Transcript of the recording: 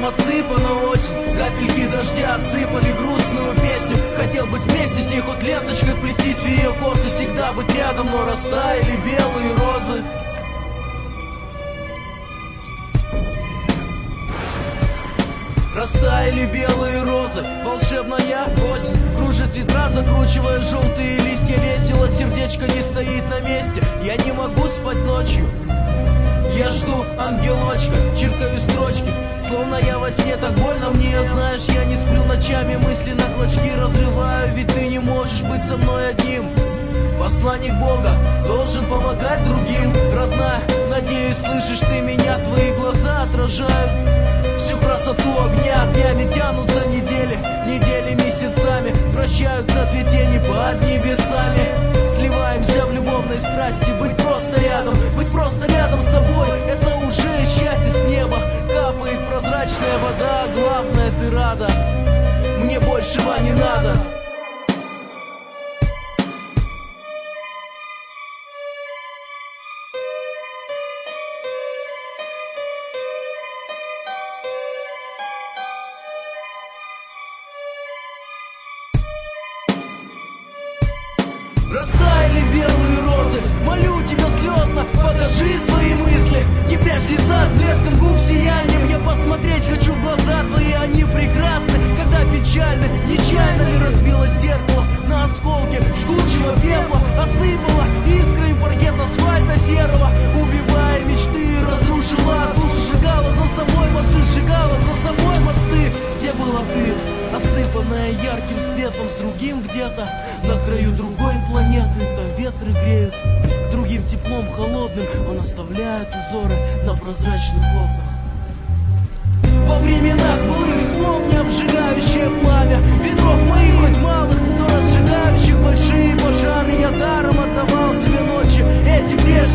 осыпана осень, капельки дождя отсыпали грустную песню. Хотел быть вместе с ней, хоть ленточкой вплестись в ее косы, всегда быть рядом, но растаяли белые розы. Растаяли белые розы, волшебная осень кружит ветра, закручивая желтые листья. Весело, сердечко не стоит на месте. Я не могу спать ночью. Я жду ангелочка, чиркаю строчки, словно я во сне, так больно мне. Знаешь, я не сплю ночами, мысли на клочки разрываю, ведь ты не можешь быть со мной одним. Посланник Бога должен помогать другим. Родная, надеюсь, слышишь ты меня, твои глаза отражают всю красоту огня. Днями тянутся недели, недели месяцами, вращаются две тени под небесами. Сливаемся в любовной страсти, быть просто рядом с тобой, это уже счастье с неба. Капает прозрачная вода, главное ты рада, мне большего не надо. Растаяли белые розы, молю тебя слезно, покажи свои мысли. Не прячь лица с блеском губ сиянием. Я посмотреть хочу в глаза твои, они прекрасны. Когда печально, нечаянно ли разбило зеркало на осколки жгучего пепла, осыпала искрой паркет асфальта серого, убивая мечты, разрушила душу, сжигала за собой мосты, сжигала за собой мосты. Где была ты, осыпанная ярким светом, с другим где-то на краю другой планеты? Там ветры греют другим теплом холодным, он оставляет узоры на прозрачных окнах. Во временах былых вспомни обжигающее пламя ветров моих, хоть малых, но разжигающих большие пожары. Я даром отдавал тебе ночи, эти прежние